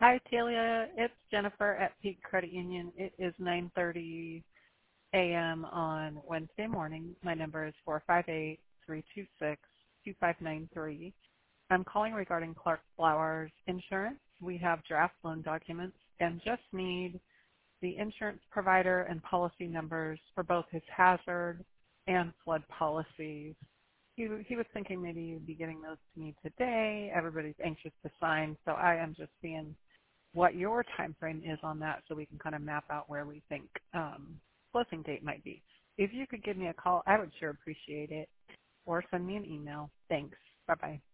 Hi, Talia. It's Jennifer at Peak Credit Union. It is 9:30 a.m. on Wednesday morning. My number is 458-326-2593. I'm calling regarding Clark Flowers Insurance. We have draft loan documents and just need the insurance provider and policy numbers for both his hazard and flood policies. He was thinking maybe you'd be getting those to me today. Everybody's anxious to sign, so I am just seeing what your time frame is on that so we can kind of map out where we think closing date might be. If you could give me a call, I would sure appreciate it, or send me an email. Thanks. Bye-bye.